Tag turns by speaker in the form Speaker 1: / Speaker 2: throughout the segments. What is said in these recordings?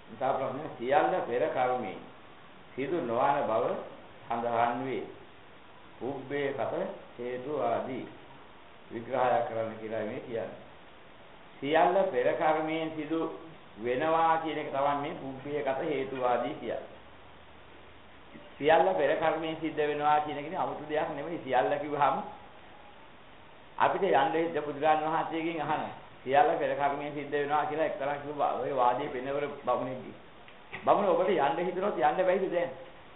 Speaker 1: නිසා ප්‍රශ්නේ සියල්ල පෙර කර්මයේ සිදු නොවන බව සඳහන් වේ. පුබ්බේ කත හේතු ආදී විග්‍රහය කරන්න කියලා මේ කියන්නේ. සියල්ල පෙර කර්මයෙන් සිදු වෙනවා කියන එක තමයි මේ පුබ්බේ කත හේතු ආදී කියන්නේ. සියල්ල පෙර කර්මයෙන් සිද්ධ වෙනවා කියන එකනේ 아무තු දෙයක් නෙමෙයි. සියල්ල කිව්වහම අපිට යන්නේ බුදුරජාණන් වහන්සේගෙන් අහනවා. සියල්ල පෙර කර්මයෙන් සිද්ධ වෙනවා කියලා එක්තරා කිව්වා. ඔය වාදයේ පෙන්නවර බමුණෙක්ගේ. බමුණ ඔබට යන්න හිතනොත් යන්න බැයිද දැන්?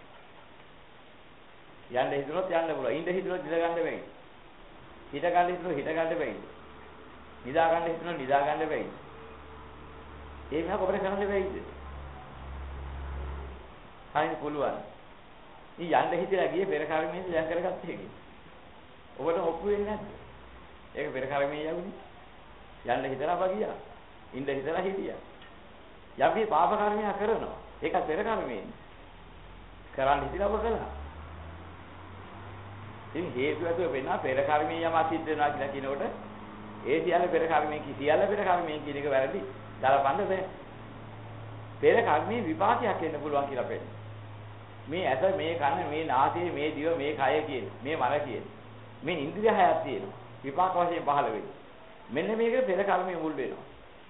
Speaker 1: යන්න හිතනොත් යන්න පුළුවන්. ඉඳ හිතනොත් ඉඳ ගන්න බැයි. හිට ගන්න හිතනොත් හිට ගන්න බැයි. නිදා ගන්න හිතනොත් නිදා ගන්න බැයි. ඒක නෑ ඔබට කරන්න බැයිද? හරිද පුළුවන්. ඊ යන්න හිතලා ගියේ පෙර කර්මයෙන් දැන් කරගත්ත එක. ඔබට ඔප්පු වෙන්නේ නැද්ද? ඒක පෙර කර්මයෙන් යවුනේ. යන්න හිතලා අප ගියා. ඉඳ හිතලා හිටියා. යම්කි පාප කර්මයක් කරනවා. ඒක පෙර කර්මයෙන්. කරන්න හිතලා ඔබ කළා. ඉතින් හේතු ඇතුව වෙනවා පෙර කර්මයෙන් යම සිද්ධ වෙනවා කියලා කියනකොට ඒ සියල්ල පෙර කර්මයෙන් සියල්ල පෙර කර්මයෙන් කියන එක වැරදි. දාලා බෑ. පෙර කර්මයේ විපාකයක් එන්න පුළුවන් කියලා පෙන්නන. මේ ඇස මේ කන මේ නාසය මේ දිව මේ කය කියන මේ මන කියන මේ ඉන්ද්‍රිය හයක් තියෙනවා. විපාක වශයෙන් පහළ වෙන්නේ. මෙන්න මේක පෙර කර්මයේ මුල් වෙනවා.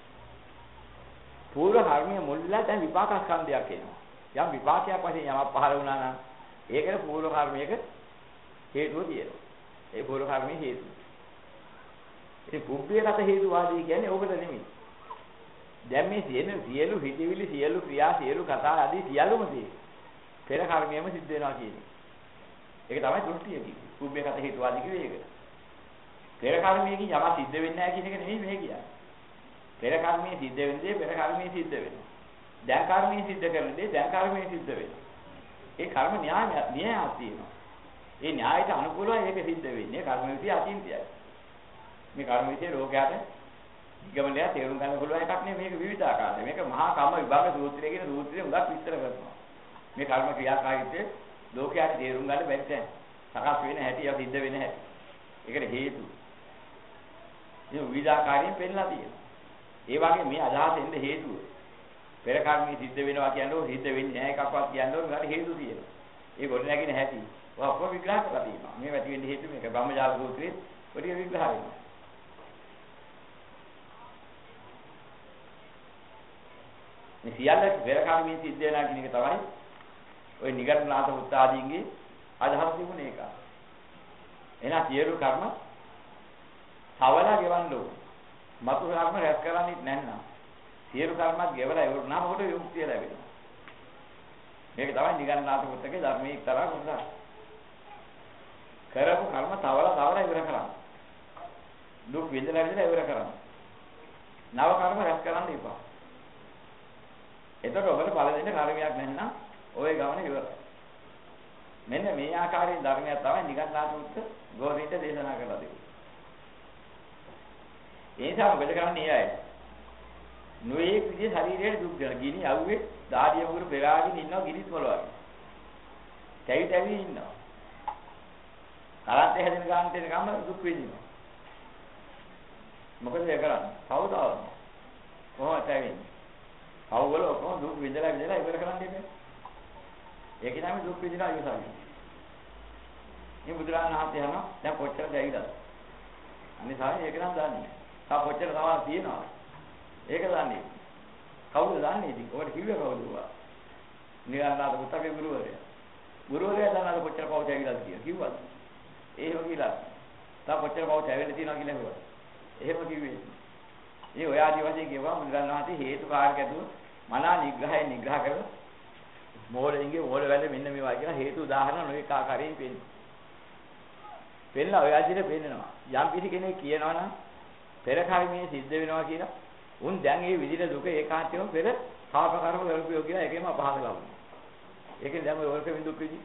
Speaker 1: පූර්ව කර්මයේ මුල්ලා දැන් විපාක ස්කන්ධයක් එනවා. යම් විපාකයක් වශයෙන් යමක් පහළ වුණා නම් ඒකට පූර්ව කර්මයක හේතුව තියෙනවා. ඒ පූර්ව කර්මයේ හේතුව. ඒ පුබ්බේකට හේතුවාදී කියන්නේ ඕකට නෙමෙයි. දැන් මේ සියලු හිතවිලි සියලු ක්‍රියා සියලු කතා ආදී සියලුම දේ පෙර කර්මයේම සිද්ධ වෙනවා කියන්නේ. ඒක තමයි දෘෂ්ටිය කියන්නේ. පුබ්බේකට හේතුවාදී කියන්නේ ඒක. පෙර කර්මයේකින් යමක් සිද්ධ වෙන්නේ නැහැ කියන එක නෙමෙයි මේ කියන්නේ. පෙර කර්මයේ සිද්ධ වෙන දේ පෙර කර්මයේ සිද්ධ වෙනවා. දැන් කර්මයේ සිද්ධ කරන දේ දැන් කර්මයේ සිද්ධ වෙනවා. ඒ කර්ම න්‍යායයක් තියෙනවා. ඒ න්‍යායට අනුකූලව ඒක සිද්ධ වෙන්නේ කර්ම විදිය අචින්තියයි. මේ කර්ම විදිය ලෝකයට නිගමනය තේරුම් ගන්න පුළුවන් එකක් නෙමෙයි මේක විවිධාකාරයි. මේක මහා කම්ම විභාග සූත්‍රය කියන සූත්‍රයේ උගක් විස්තර කරනවා. මේ කර්ම ක්‍රියාකාරීත්වය ලෝකයට තේරුම් ගන්න බැරි තැන්. සකස් වෙන හැටි ය සිද්ධ වෙන හැටි. ඒකට හේතු. මේ විවිධාකාරයෙන් පෙන්නලා තියෙනවා. ඒ වගේ මේ අදහසෙන්ද හේතුව. පෙර කර්මයේ සිද්ධ වෙනවා කියන්නේ සිද්ධ වෙන්නේ නැහැ එකක්වත් කියන්නේ උගට හේතු තියෙනවා. ඒ කොට නැගින හැටි. ඔක්කොම විග්‍රහ කරලා තියෙනවා. මේ වැටි වෙන්න හේතු මේක බ්‍රහ්මජාල සූත්‍රයේ පොඩි විග්‍රහ වෙනවා. මේ සියල්ල පෙර කර්මයෙන් සිද්ධ වෙනා කියන එක තමයි ওই නිගණ්ඨනාථ උත්තාදීන්ගේ අදහස් තිබුණේ ඒක. එහෙනම් සියලු කර්ම සවලා ගෙවන්න ඕන. මතු කර්ම රැස් කරන්නේ නැත්නම් සියලු කර්මත් ගෙවලා ඉවරනම කොට විමුක්තිය ලැබෙනවා. මේක තමයි නිගණ්ඨනාථ උත්තකේ ධර්මයේ එක්තරා කොටසක්. කරපු කර්ම තවලා ඉවර කරන්න. දුක් විඳලා ඉවර කරන්න. නව කර්ම රැස් කරන්න එපා. එතකොට ඔබට ඵල දෙන්න කර්මයක් නැත්නම් ඔය ගමන ඉවරයි. මෙන්න මේ ආකාරයෙන් ධර්මයක් තමයි නිගණ්ඨනාථ උත්ත ගෝරීට දේශනා කරලා දෙන්නේ. ඒ නිසා මොකද කරන්නේ අය? නොයේ විදිහේ ශරීරයේ දුක් දෙන ගිනි අවුවේ දාඩිය මුගුරු පෙරාගෙන ඉන්නවා ගිනිත් වලවගේ. තැවි ඉන්නවා. කරන්ට් හැදෙන ගානට එන ගම දුක් විඳිනවා. මොකද ඒ කරන්නේ? කවුදාව? කොහොමද තැවෙන්නේ? අවුවල ඔක්කොම දුක් විඳලා ඉවර කරන්න ඉන්නේ. ඒක තමයි දුක් විඳිනා ඉවසන්නේ. මේ බුදුරජාණන් වහන්සේ අහනවා දැන් කොච්චර දැවිදද? අනේ සාරේ ඒක නම් දන්නේ. තා කොච්චර තවල් තියෙනවා. ඒක දන්නේ. කවුද දන්නේ ඉතින්? ඔබට කිව්වේ කවුද උවා? නිගණ්ඨනාථ පුතගේ ගුරුවරයා. ගුරුවරයා දන්නාද කොච්චර පව් දැවිදද කියලා කිව්වද? එහෙම කියලා. තා කොච්චර පව් දැවෙලා තියෙනවා කියලා කිව්වා. එහෙම කිව්වේ. මේ ඔය ආදි වශයෙන් කියවම බුදුරජාණන් වහන්සේ හේතු කාර්ක ඇතුව මනා නිග්‍රහ කරලා මෝලෙන්ගේ මෝල වැඩ මෙන්න මේවා කියලා හේතු උදාහරණ නොඑක ආකාරයෙන් පෙන්නනවා. පෙන්නලා ඔය ආදිනේ පෙන්නනවා. යම් කිසි කෙනෙක් කියනවා නම් පෙර කර්මයේ සිද්ධ වෙනවා කියලා උන් දැන් මේ විදිහට දුක ඒකාන්තයෙන්ම පෙර පාප කර්ම කරපියෝ කියලා එකේම අපහාස ලබනවා. ඒකෙන් දැන් ඔය වලකමින් දුක් විඳි.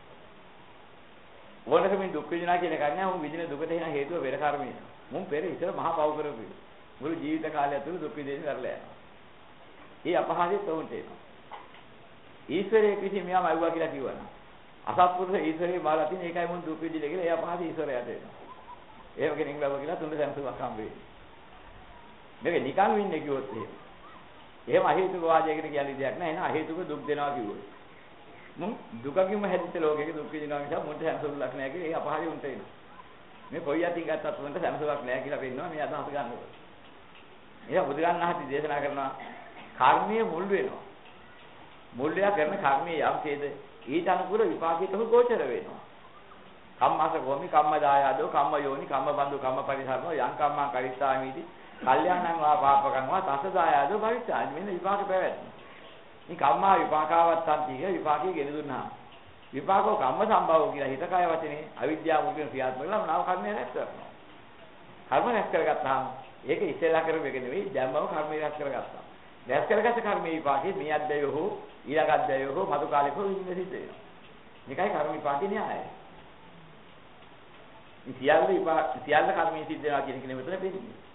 Speaker 1: වලකමින් දුක් විඳිනා කියන එක නෑ උන් විඳින දුකට එන හේතුව පෙර කර්මය. මුන් පෙර ඉතල මහා පව් කරපියෝ. මුළු ජීවිත කාලය ඇතුළත දුක් විඳින්න කරලා යනවා. ඒ අපහාසෙත් වුන්ට එනවා. ඊශ්වරයේ කිසි මෙයාම අයුවා කියලා කිව්වනම් අසත්පුරුෂ ඊශ්වරයේ බාලා තියෙන ඒකයි මුන් දුක් විඳින්නේ කියලා ඒ අපහාස ඊශ්වරයට එනවා. ඒව කෙනෙක් ලැබුවා කියලා තුන්ද සම්සුවක් හම්බ වෙන්නේ. මේක නිකන් වෙන්නේ කිව්වොත් එහෙම. එහෙම අහේතුක වාදයකට කියන්නේ දෙයක් නෑ. එන අහේතුක දුක් දෙනවා කිව්වොත්. දුකකින්ම හැදිච්ච ලෝකයක දුක් විඳිනවා නිසා මුන්ට සැනසෙල්ලක් නෑ කියලා ඒ අපහාරය උන්ට එනවා. මේ කොයි අතින් ගත්තත් උන්ට සැනසෙල්ලක් නෑ කියලා පෙන්නනවා මේ අදහස ගන්නකොට. එහෙනම් බුදුරන් වහන්සේ දේශනා කරනවා කර්මයේ මුල් වෙනවා. මුල්ය කරන කර්මයේ යම් කේද ඊට අනුකූල විපාකයටම ගෝචර වෙනවා. කම්මස ගෝමි කම්මදායාදෝ කම්ම යෝනි කම්ම බන්දු කම්ම පරිසරණෝ යං කම්මං කරිස්සාමිති කල්යාණං වා පාපකං වා තසදායාදෝ පරිස්සාමි මෙන්න විපාක පැවැත්ම. මේ කම්මා විපාකාවත්තන් කියන විපාකයේ ගෙන දුන්නා. විපාකෝ කම්ම සම්භවෝ කියලා හිත කය වචනේ අවිද්‍යාව මුලින් ක්‍රියාත්මක වෙලා නාම කර්මය රැස් කරනවා. කර්ම රැස් කරගත්තාම ඒක ඉස්සෙල්ලා කරපු එක නෙවෙයි දැම්මම කර්මය රැස් කරගත්තා. රැස් කරගත්ත කර්මයේ විපාකේ මේ අධ්‍යයෝ හෝ ඊළඟ අධ්‍යයෝ හෝ මතු කාලෙක හෝ ඉන්නේ සිද්ධ වෙනවා. මේකයි කර්ම විපාකේ න්‍යායය. සියල්ල කර්මයේ සිද්ධ වෙනවා කියන එක නෙමෙයි මෙතන පෙන්නන්නේ.